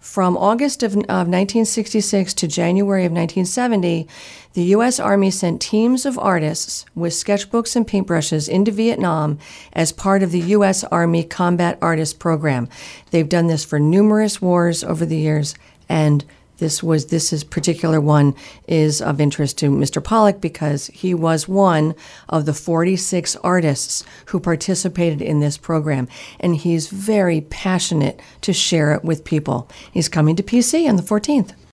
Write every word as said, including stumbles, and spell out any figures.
From August of, of nineteen sixty-six to January of nineteen seventy, the U S. Army sent teams of artists with sketchbooks and paintbrushes into Vietnam as part of the U S. Army Combat Artist Program. They've done this for numerous wars over the years, and this was this is particular one is of interest to Mister Pollock because he was one of the forty-six artists who participated in this program, and he's very passionate to share it with people. He's coming to P C on the fourteenth.